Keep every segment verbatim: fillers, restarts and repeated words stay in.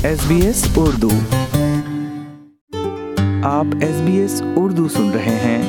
S B S Urdu. آپ S B S Urdu سن رہے ہیں.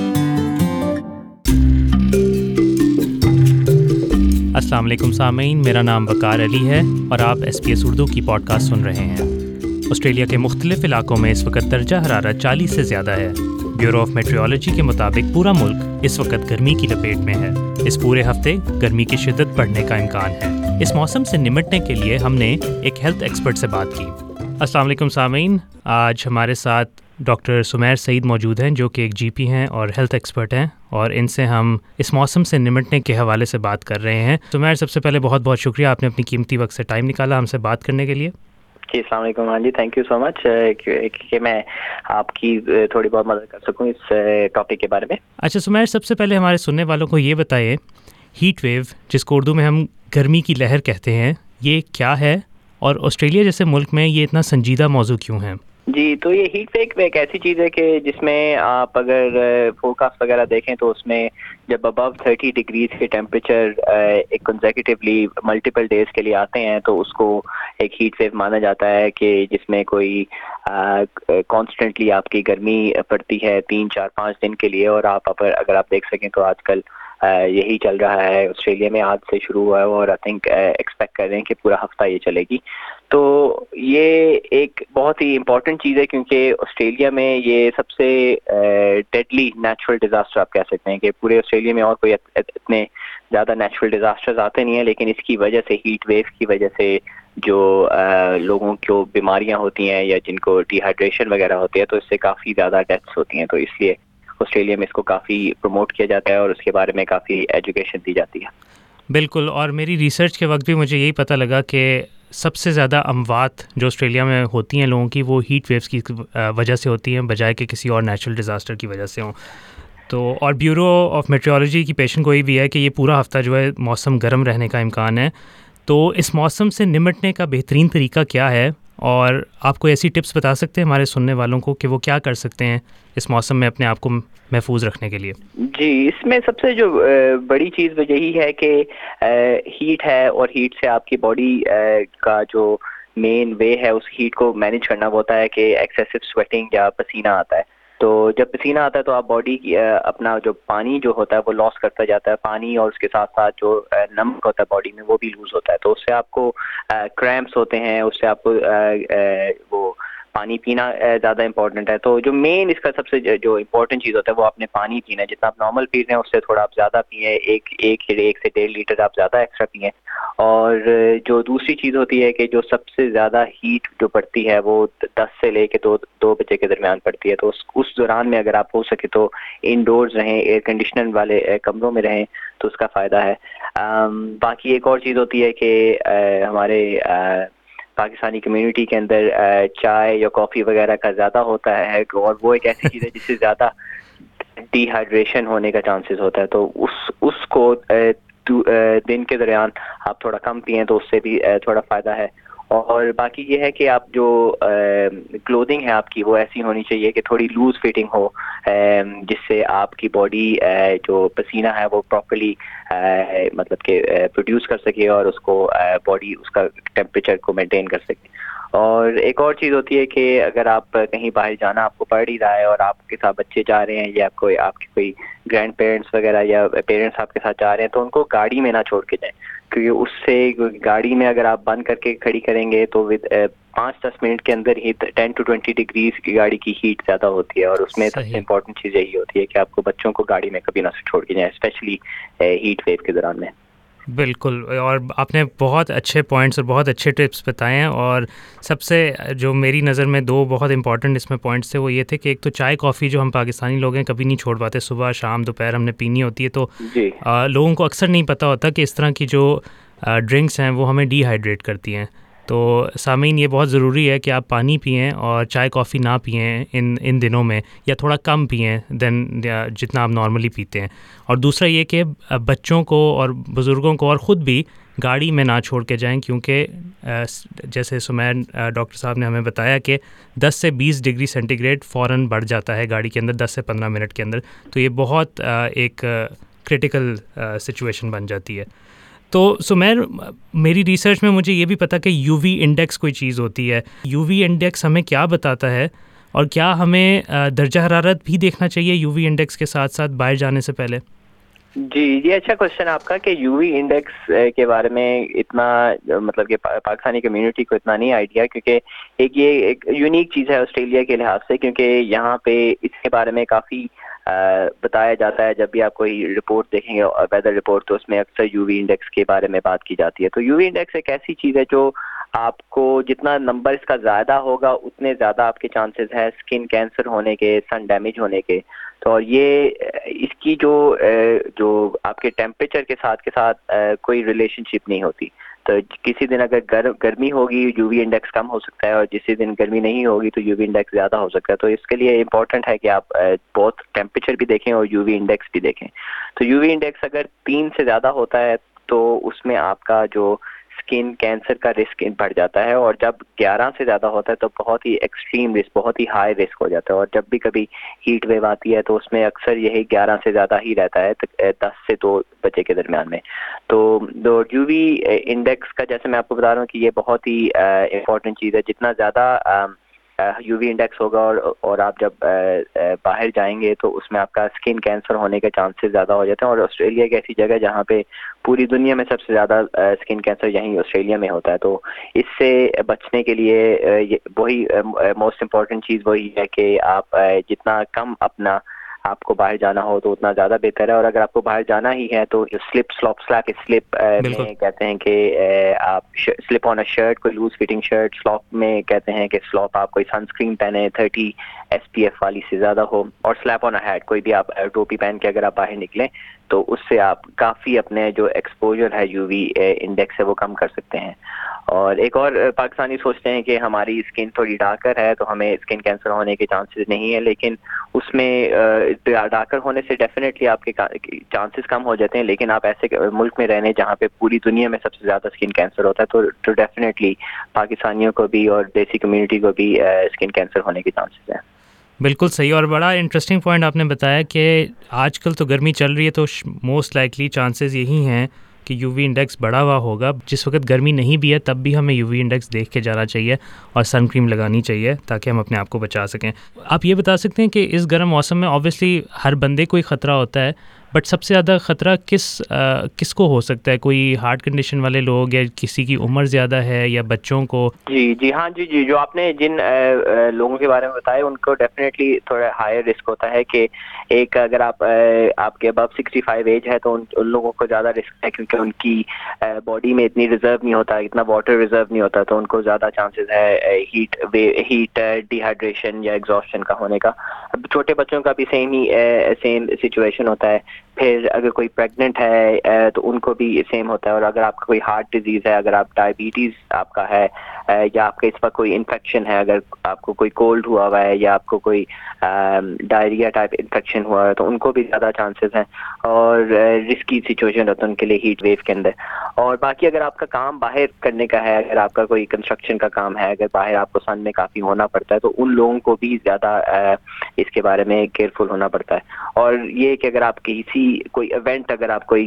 السلام علیکم سامعین، میرا نام وقار علی ہے اور آپ ایس بی ایس اردو کی پوڈ کاسٹ سن رہے ہیں. آسٹریلیا کے مختلف علاقوں میں اس وقت درجہ حرارت چالیس سے زیادہ ہے. بیورو آف میٹریولوجی کے مطابق پورا ملک اس وقت گرمی کی لپیٹ میں ہے. اس پورے ہفتے گرمی کی شدت بڑھنے کا امکان ہے. اس موسم سے نمٹنے کے لیے ہم نے ایک ہیلتھ ایکسپرٹ سے بات کی. السلام علیکم سامعین، آج ہمارے ساتھ ڈاکٹر سمیر سعید موجود ہیں جو کہ ایک جی پی ہیں اور ہیلتھ ایکسپرٹ ہیں، اور ان سے ہم اس موسم سے نمٹنے کے حوالے سے بات کر رہے ہیں. سمیر، سب سے پہلے بہت بہت شکریہ، آپ نے اپنی قیمتی وقت سے ٹائم نکالا ہم سے بات کرنے کے لیے. جی السلام علیکم. ہاں جی، تھینک یو سو مچ کہ میں آپ کی تھوڑی بہت مدد کر سکوں اس ٹاپک کے بارے میں. اچھا سمیر، سب سے پہلے ہمارے سننے والوں کو یہ بتائیں، ہیٹ ویو جس کو اردو میں ہم گرمی کی لہر کہتے ہیں، یہ کیا ہے اور آسٹریلیا جیسے ملک میں یہ اتنا سنجیدہ موضوع کیوں ہے؟ جی، تو یہ ہیٹ ویو ایک ایسی چیز ہے کہ جس میں آپ اگر فورکاسٹ وغیرہ دیکھیں تو اس میں جب ابو تھرٹی ڈگریز کے ٹیمپریچر ایک کنزیکیٹیولی ملٹیپل ڈیز کے لیے آتے ہیں تو اس کو ایک ہیٹ ویو مانا جاتا ہے، کہ جس میں کوئی کانسٹنٹلی آپ کی گرمی پڑتی ہے تین چار پانچ دن کے لیے. اور آپ اگر آپ دیکھ سکیں تو آج کل یہی چل رہا ہے آسٹریلیا میں، آج سے شروع ہوا ہے اور آئی تھنک ایکسپیکٹ کر رہے ہیں کہ پورا ہفتہ یہ چلے گی. تو یہ ایک بہت ہی امپورٹنٹ چیز ہے کیونکہ آسٹریلیا میں یہ سب سے ڈیڈلی نیچرل ڈیزاسٹر آپ کہہ سکتے ہیں کہ پورے آسٹریلیا میں اور کوئی اتنے زیادہ نیچرل ڈیزاسٹرز آتے نہیں ہیں، لیکن اس کی وجہ سے ہیٹ ویو کی وجہ سے جو لوگوں کو بیماریاں ہوتی ہیں یا جن کو ڈی ہائیڈریشن وغیرہ ہوتی ہے تو اس سے کافی زیادہ ڈیتھس ہوتی ہیں. تو اس لیے آسٹریلیا میں اس کو کافی پروموٹ کیا جاتا ہے اور اس کے بارے میں کافی ایجوکیشن دی جاتی ہے. بالکل، اور میری ریسرچ کے وقت بھی مجھے یہی پتہ لگا کہ سب سے زیادہ اموات جو آسٹریلیا میں ہوتی ہیں لوگوں کی، وہ ہیٹ ویوز کی وجہ سے ہوتی ہیں بجائے کہ کسی اور نیچرل ڈیزاسٹر کی وجہ سے ہوں. تو اور بیورو آف میٹریولوجی کی پیشن گوئی بھی ہے کہ یہ پورا ہفتہ جو ہے موسم گرم رہنے کا امکان ہے. تو اس موسم سے نمٹنے کا بہترین طریقہ کیا ہے، اور آپ کو ایسی ٹپس بتا سکتے ہیں ہمارے سننے والوں کو کہ وہ کیا کر سکتے ہیں اس موسم میں اپنے آپ کو محفوظ رکھنے کے لیے؟ جی، اس میں سب سے جو بڑی چیز یہی ہے کہ ہیٹ ہے، اور ہیٹ سے آپ کی باڈی کا جو مین وے ہے اس ہیٹ کو مینیج کرنا وہ ہوتا ہے کہ ایکسیسو سویٹنگ یا پسینہ آتا ہے. تو جب پسینہ آتا ہے تو آپ باڈی اپنا جو پانی جو ہوتا ہے وہ لاس کرتا جاتا ہے، پانی اور اس کے ساتھ ساتھ جو نمک ہوتا ہے باڈی میں وہ بھی لوز ہوتا ہے. تو اس سے آپ کو کریمپس ہوتے ہیں، اس سے آپ کو وہ پانی پینا زیادہ امپورٹنٹ ہے. تو جو مین اس کا سب سے جو امپورٹنٹ چیز ہوتا ہے وہ آپ نے پانی پینا ہے. جتنا آپ نارمل پی رہے ہیں اس سے تھوڑا آپ زیادہ پئیں، ایک ایک ایک سے ڈیڑھ لیٹر آپ زیادہ ایکسٹرا پئیں. اور جو دوسری چیز ہوتی ہے کہ جو سب سے زیادہ ہیٹ جو پڑتی ہے وہ دس سے لے کے دو دو بجے کے درمیان پڑتی ہے. تو اس دوران میں اگر آپ ہو سکے تو انڈورز رہیں، ایئر کنڈیشنر والے کمروں میں رہیں تو اس کا فائدہ ہے. باقی ایک اور چیز ہوتی ہے کہ ہمارے پاکستانی کمیونٹی کے اندر چائے یا کافی وغیرہ کا زیادہ ہوتا ہے، اور وہ ایک ایسی چیز ہے جس سے زیادہ ڈی ہائیڈریشن ہونے کا چانسز ہوتا ہے. تو اس اس کو دن کے درمیان آپ تھوڑا کم پئیں تو اس سے بھی تھوڑا فائدہ ہے. اور باقی یہ ہے کہ آپ جو کلودنگ ہے آپ کی وہ ایسی ہونی چاہیے کہ تھوڑی لوز فٹنگ ہو، جس سے آپ کی باڈی جو پسینہ ہے وہ پراپرلی مطلب کہ پروڈیوس کر سکے اور اس کو باڈی اس کا ٹیمپریچر کو مینٹین کر سکے. اور ایک اور چیز ہوتی ہے کہ اگر آپ کہیں باہر جانا آپ کو پڑ ہی رہا ہے اور آپ کے ساتھ بچے جا رہے ہیں یا کوئی آپ کے کوئی گرینڈ پیرنٹس وغیرہ یا پیرنٹس آپ کے ساتھ جا رہے ہیں تو ان کو گاڑی میں نہ چھوڑ کے جائیں، کیونکہ اس سے گاڑی میں اگر آپ بند کر کے کھڑی کریں گے تو ود پانچ دس منٹ کے اندر ہی ٹین ٹو ٹوینٹی ڈگریز کی گاڑی کی ہیٹ زیادہ ہوتی ہے. اور اس میں سب سے امپورٹنٹ چیز یہی ہوتی ہے کہ آپ کو بچوں کو گاڑی میں کبھی نہ چھوڑ کے جائیں، اسپیشلی ہیٹ ویو کے دوران میں. بالکل، اور آپ نے بہت اچھے پوائنٹس اور بہت اچھے ٹپس بتائے ہیں. اور سب سے جو میری نظر میں دو بہت امپورٹنٹ اس میں پوائنٹس تھے وہ یہ تھے کہ ایک تو چائے کافی جو ہم پاکستانی لوگ ہیں کبھی نہیں چھوڑ پاتے، صبح شام دوپہر ہم نے پینی ہوتی ہے. تو جی لوگوں کو اکثر نہیں پتہ ہوتا کہ اس طرح کی جو ڈرنکس ہیں وہ ہمیں ڈی ہائیڈریٹ کرتی ہیں. تو سامعین یہ بہت ضروری ہے کہ آپ پانی پئیں اور چائے کافی نہ پئیں ان ان دنوں میں، یا تھوڑا کم پئیں دین جتنا آپ نارملی پیتے ہیں. اور دوسرا یہ کہ بچوں کو اور بزرگوں کو اور خود بھی گاڑی میں نہ چھوڑ کے جائیں، کیونکہ جیسے سمیر ڈاکٹر صاحب نے ہمیں بتایا کہ دس سے بیس ڈگری سینٹی گریڈ فوراً بڑھ جاتا ہے گاڑی کے اندر دس سے پندرہ منٹ کے اندر. تو یہ بہت ایک کرٹیکل سچویشن بن جاتی ہے. تو سمیر میری ریسرچ میں مجھے یہ بھی پتا کہ یو وی انڈیکس کوئی چیز ہوتی ہے. یو وی انڈیکس ہمیں کیا بتاتا ہے اور کیا ہمیں درجہ حرارت بھی دیکھنا چاہیے یو وی انڈیکس کے ساتھ ساتھ باہر جانے سے پہلے؟ جی جی اچھا کوشچن آپ کا کہ یو وی انڈیکس کے بارے میں اتنا مطلب کہ پاکستانی کمیونٹی کو اتنا نہیں آئیڈیا، کیونکہ ایک یہ ایک یونیک چیز ہے آسٹریلیا کے لحاظ سے، کیونکہ یہاں پہ اس کے بارے میں کافی بتایا جاتا ہے. جب بھی آپ کوئی رپورٹ دیکھیں گے ویدر رپورٹ تو اس میں اکثر یو وی انڈیکس کے بارے میں بات کی جاتی ہے. تو یو وی انڈیکس ایک ایسی چیز ہے جو آپ کو جتنا نمبر اس کا زیادہ ہوگا اتنے زیادہ آپ کے چانسز ہیں اسکن کینسر ہونے کے، سن ڈیمیج ہونے کے. تو اور یہ اس کی جو جو آپ کے ٹیمپریچر کے ساتھ کے ساتھ کوئی ریلیشن شپ نہیں ہوتی. تو کسی دن اگر گرم گرمی ہوگی یو وی انڈیکس کم ہو سکتا ہے، اور کسی دن گرمی نہیں ہوگی تو یو وی انڈیکس زیادہ ہو سکتا ہے. تو اس کے لیے امپورٹنٹ ہے کہ آپ بہت ٹیمپریچر بھی دیکھیں اور یو وی انڈیکس بھی دیکھیں. تو یو وی انڈیکس اگر تین سے زیادہ ہوتا ہے تو اس میں آپ کا جو اسکن کینسر کا رسک بڑھ جاتا ہے، اور جب گیارہ سے زیادہ ہوتا ہے تو بہت ہی ایکسٹریم رسک، بہت ہی ہائی رسک ہو جاتا ہے. اور جب بھی کبھی ہیٹ ویو آتی ہے تو اس میں اکثر یہی گیارہ سے زیادہ ہی رہتا ہے، دس سے دو بجے کے درمیان میں. تو یو وی انڈیکس کا جیسے میں آپ کو بتا رہا ہوں کہ یہ بہت ہی امپورٹنٹ چیز ہے. جتنا زیادہ یو وی انڈیکس ہوگا اور اور آپ جب باہر جائیں گے تو اس میں آپ کا اسکن کینسر ہونے کے چانسز زیادہ ہو جاتے ہیں. اور آسٹریلیا ایک ایسی جگہ جہاں پہ پوری دنیا میں سب سے زیادہ اسکن کینسر یہیں آسٹریلیا میں ہوتا ہے. تو اس سے بچنے کے لیے وہی موسٹ امپورٹنٹ چیز وہی ہے کہ آپ جتنا کم اپنا آپ کو باہر جانا ہو تو اتنا زیادہ بہتر ہے. اور اگر آپ کو باہر جانا ہی ہے تو سلپ سلوپ سلیپ سلپ میں کہتے ہیں کہ آپ سلپ آن اے شرٹ، کوئی لوز فٹنگ شرٹ. سلوپ میں کہتے ہیں کہ سلوپ آپ کوئی سن اسکرین پہنے تھرٹی ایس پی ایف والی سے زیادہ ہو. اور سلیپ آن اے ہیٹ، کوئی بھی آپ ٹوپی پہن کے اگر آپ باہر نکلیں تو اس سے آپ کافی اپنے جو ایکسپوجر ہے یو وی انڈیکس ہے وہ کم کر سکتے ہیں. اور ایک اور پاکستانی سوچتے ہیں کہ ہماری اسکن تھوڑی ڈارکر ہے تو ہمیں اسکن کینسر ہونے کے چانسز نہیں ہیں، لیکن اس میں ڈارکر ہونے سے ڈیفینیٹلی آپ کے چانسز کم ہو جاتے ہیں. لیکن آپ ایسے ملک میں رہنے جہاں پہ پوری دنیا میں سب سے زیادہ اسکن کینسر ہوتا ہے تو ڈیفینیٹلی پاکستانیوں کو بھی اور دیسی کمیونٹی کو بھی اسکن کینسر ہونے کے چانسز ہیں. بالکل صحیح. اور بڑا انٹرسٹنگ پوائنٹ آپ نے بتایا کہ آج کل تو گرمی چل رہی ہے تو موسٹ لائکلی چانسز یہی ہیں کہ یو وی انڈیکس بڑا ہوا ہوگا. جس وقت گرمی نہیں بھی ہے تب بھی ہمیں یو وی انڈیکس دیکھ کے جانا چاہیے اور سن کریم لگانی چاہیے تاکہ ہم اپنے آپ کو بچا سکیں. آپ یہ بتا سکتے ہیں کہ اس گرم موسم میں اوبویسلی ہر بندے کو ہی خطرہ ہوتا ہے، بٹ سب سے زیادہ خطرہ کس کس کو ہو سکتا ہے؟ کوئی ہارٹ کنڈیشن والے لوگ، یا کسی کی عمر زیادہ ہے، یا بچوں کو؟ جی جی ہاں جی جی جو آپ نے جن لوگوں کے بارے میں بتایا ان کو ڈیفینیٹلی تھوڑا ہائر رسک ہوتا ہے کہ ایک اگر آپ آپ کے ابو سکسٹی فائیو ایج ہے تو ان ان لوگوں کو زیادہ رسک ہے، کیونکہ ان کی باڈی میں اتنی ریزرو نہیں ہوتا، اتنا واٹر ریزرو نہیں ہوتا، تو ان کو زیادہ چانسز ہے ہیٹ ہیٹ ڈی ہائیڈریشن یا ایگزاسشن کا ہونے کا. اب چھوٹے بچوں کا بھی سیم ہی سیم سچویشن ہوتا ہے. پھر اگر کوئی پریگننٹ ہے تو ان کو بھی سیم ہوتا ہے. اور اگر آپ کا کوئی ہارٹ ڈیزیز ہے، اگر آپ ڈائبٹیز آپ کا ہے، یا آپ کا اس وقت کوئی انفیکشن ہے، اگر آپ کو کوئی کولڈ ہوا ہوا ہے یا آپ کو کوئی ڈائریا ٹائپ انفیکشن ہوا ہے تو ان کو بھی زیادہ چانسز ہیں اور رسکی سچویشن ہوتا ہے ان کے لیے ہیٹ ویو کے اندر. اور باقی اگر آپ کا کام باہر کرنے کا ہے، اگر آپ کا کوئی کنسٹرکشن کا کام ہے، اگر باہر آپ کو سن میں کافی ہونا پڑتا ہے تو ان لوگوں کو بھی زیادہ اس کے بارے میں کیئرفل ہونا پڑتا ہے. اور یہ کہ اگر آپ کسی کوئی ایونٹ اگر آپ کوئی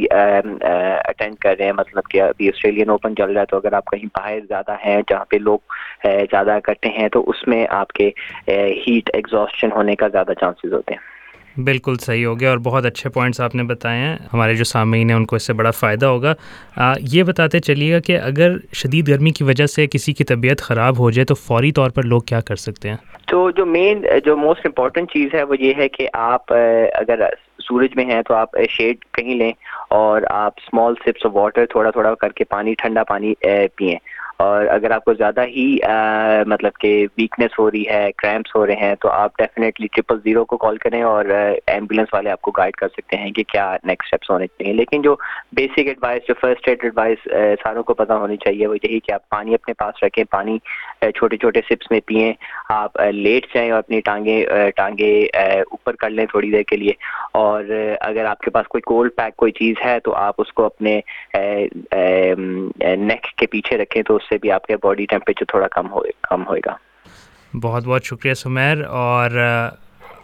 اٹینڈ کر رہے ہیں، مطلب کہ ابھی آسٹریلین اوپن چل رہا ہے، تو اگر آپ کہیں باہر زیادہ ہیں جہاں پہ لوگ زیادہ اکٹھے ہیں تو اس میں آپ کے ہیٹ ایگزاسشن ہونے کا زیادہ چانسز ہوتے ہیں. بالکل صحیح ہو گیا، اور بہت اچھے پوائنٹس آپ نے بتائے ہیں. ہمارے جو سامعین ہیں ان کو اس سے بڑا فائدہ ہوگا. آ, یہ بتاتے چلیے گا کہ اگر شدید گرمی کی وجہ سے کسی کی طبیعت خراب ہو جائے تو فوری طور پر لوگ کیا کر سکتے ہیں؟ تو جو مین جو موسٹ امپورٹنٹ چیز ہے وہ یہ ہے کہ آپ اگر سورج میں ہیں تو آپ شیڈ کہیں لیں اور آپ اسمال سپس آف واٹر تھوڑا تھوڑا کر کے پانی ٹھنڈا پانی پئیں. اور اگر آپ کو زیادہ ہی مطلب کہ ویکنیس ہو رہی ہے، کریمپس ہو رہے ہیں، تو آپ ڈیفینیٹلی ٹرپل زیرو کو کال کریں اور ایمبولینس والے آپ کو گائیڈ کر سکتے ہیں کہ کیا نیکسٹ اسٹیپس ہونے چاہیے. لیکن جو بیسک ایڈوائس، جو فرسٹ ایڈ ایڈوائس ساروں کو پتہ ہونی چاہیے وہ یہی کہ آپ پانی اپنے پاس رکھیں، پانی چھوٹے چھوٹے سپس میں پئیں. آپ لیٹ جائیں اور اپنی ٹانگیں ٹانگیں اوپر کر لیں تھوڑی دیر کے لیے. اور اگر آپ کے پاس کوئی کولڈ پیک کوئی چیز ہے تو آپ اس کو اپنے نیک کے پیچھے رکھیں، تو اس سے بھی آپ کے باڈی ٹیمپریچر تھوڑا کم ہو کم ہوئے گا. بہت بہت شکریہ سمیر. اور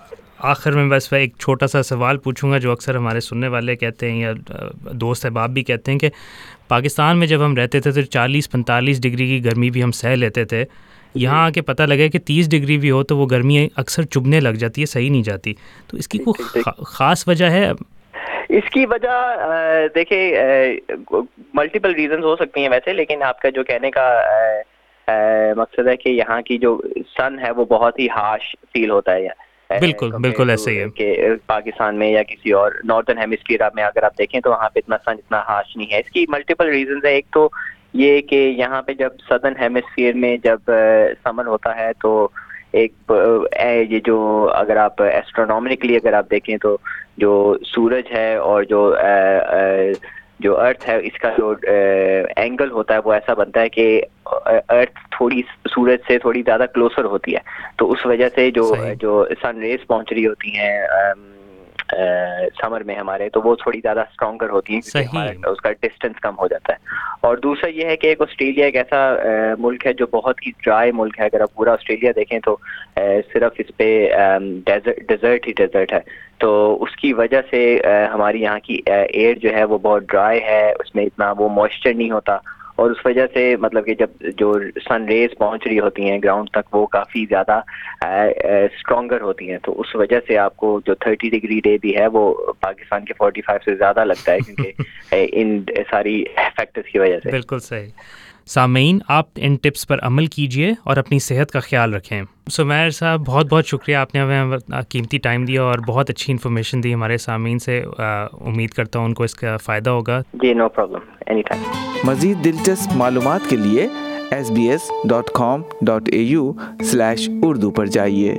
آخر میں بس ایک چھوٹا سا سوال پوچھوں گا جو اکثر ہمارے سننے والے کہتے ہیں یا دوست احباب بھی کہتے ہیں کہ پاکستان میں جب ہم رہتے تھے تو چالیس پینتالیس ڈگری کی گرمی بھی ہم سہ لیتے تھے, یہاں آ کے پتہ لگا کہ تیس ڈگری بھی ہو تو وہ گرمی اکثر چبھنے لگ جاتی ہے, صحیح نہیں جاتی. تو اس کی کوئی خاص وجہ ہے؟ اس کی وجہ دیکھیں ملٹیپل ریزنز ہو سکتی ہیں ویسے, لیکن آپ کا جو کہنے کا مقصد ہے کہ یہاں کی جو سن ہے وہ بہت ہی ہارش فیل ہوتا ہے. بالکل بالکل ایسے ہی ہے کہ پاکستان میں یا کسی اور ناردرن ہیمسفیئر میں اگر آپ دیکھیں تو وہاں پہ اتنا سن اتنا ہارش نہیں ہے. اس کی ملٹیپل ریزنز ہے. ایک تو یہ کہ یہاں پہ جب سدرن ہیمسفیئر میں جب سمر ہوتا ہے تو ایک یہ جو اگر آپ ایسٹرونومکلی اگر آپ دیکھیں تو جو سورج ہے اور جو جو ارتھ ہے اس کا جو اینگل ہوتا ہے وہ ایسا بنتا ہے کہ ارتھ تھوڑی سورج سے تھوڑی زیادہ کلوزر ہوتی ہے, تو اس وجہ سے جو جو سن ریز پہنچ رہی ہوتی ہیں سمر میں ہمارے تو وہ تھوڑی زیادہ اسٹرانگر ہوتی ہیں کیونکہ اس کا ڈسٹینس کم ہو جاتا ہے. اور دوسرا یہ ہے کہ ایک آسٹریلیا ایک ایسا ملک ہے جو بہت ہی ڈرائی ملک ہے. اگر آپ پورا آسٹریلیا دیکھیں تو صرف اس پہ ڈیزرٹ ہی ڈیزرٹ ہے, تو اس کی وجہ سے ہماری یہاں کی ایئر جو ہے وہ بہت ڈرائی ہے, اس میں اتنا وہ موئسچر نہیں ہوتا, اور اس وجہ سے مطلب کہ جب جو سن ریز پہنچ رہی ہوتی ہیں گراؤنڈ تک وہ کافی زیادہ اسٹرانگر ہوتی ہیں, تو اس وجہ سے آپ کو جو تھرٹی ڈگری ڈے بھی ہے وہ پاکستان کے فورٹی فائیو سے زیادہ لگتا ہے کیونکہ ان ساری فیکٹرز کی وجہ سے. بالکل صحیح. سامعین, آپ ان ٹپس پر عمل کیجئے اور اپنی صحت کا خیال رکھیں. سمیر صاحب بہت بہت شکریہ, آپ نے ہمیں قیمتی ٹائم دیا اور بہت اچھی انفارمیشن دی ہمارے سامعین سے. امید کرتا ہوں ان کو اس کا فائدہ ہوگا. جی نو پرابلم, اینی ٹائم. مزید دلچسپ معلومات کے لیے S B S dot com dot A U slash Urdu پر جائیے.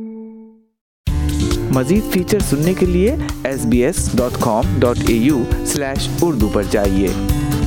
مزید فیچر سننے کے لیے S B S dot com dot A U slash Urdu پر جائیے.